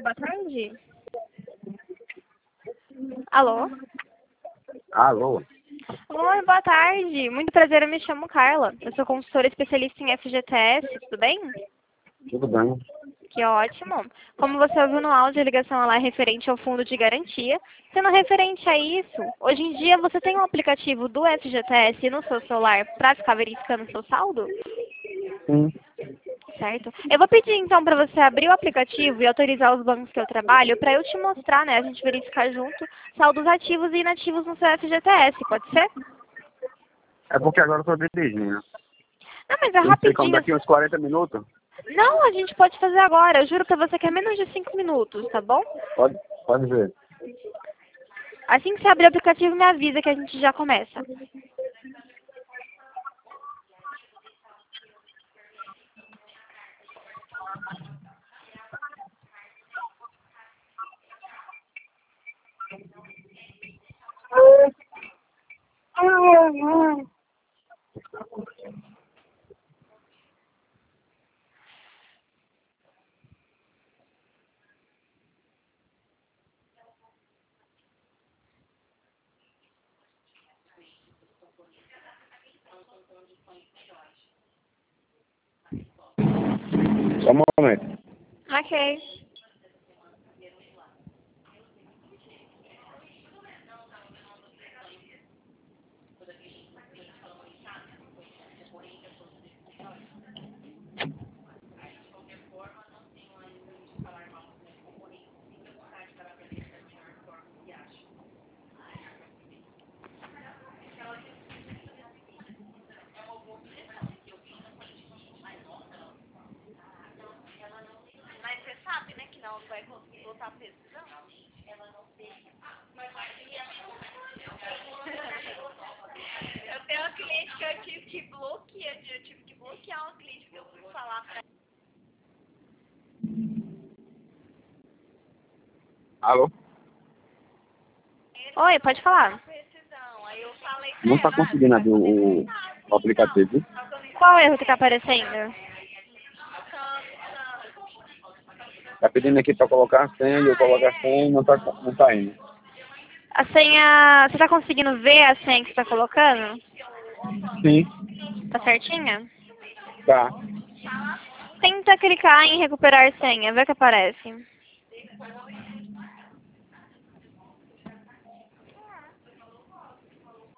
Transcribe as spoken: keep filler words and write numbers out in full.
boa tarde. Alô? Alô? Oi, boa tarde. Muito prazer, eu me chamo Carla. Eu sou consultora especialista em F G T S, tudo bem? Tudo bem? Que ótimo. Como você ouviu no áudio, a ligação lá é referente ao fundo de garantia. Sendo referente a isso, hoje em dia você tem um aplicativo do F G T S no seu celular para ficar verificando o seu saldo? Sim. Certo. Eu vou pedir então para você abrir o aplicativo e autorizar os bancos que eu trabalho para eu te mostrar, né, a gente verificar junto saldos ativos e inativos no seu F G T S, pode ser? É porque agora eu tô dirigindo. Não, mas é Não sei como, rapidinho. daqui uns quarenta minutos? Não, a gente pode fazer agora. Eu juro pra você que é menos de cinco minutos, tá bom? Pode, pode ver. Assim que você abrir o aplicativo, me avisa que a gente já começa. Só um momento. Ok. Mas você sabe, né, que não vai conseguir voltar precisão? Eu tenho uma cliente que eu tive que bloquear, eu tive que bloquear uma cliente que eu fui falar pra Alô? ela. Oi, pode falar. Aí eu falei pra Não tá ela, conseguindo abrir o, o aplicativo. qual erro que tá aparecendo? Tá pedindo aqui pra colocar a senha e eu coloco a senha e não tá, não tá indo. A senha, você tá conseguindo ver a senha que você tá colocando? Sim. Tá certinha? Tá. Tenta clicar em recuperar senha, vê o que aparece.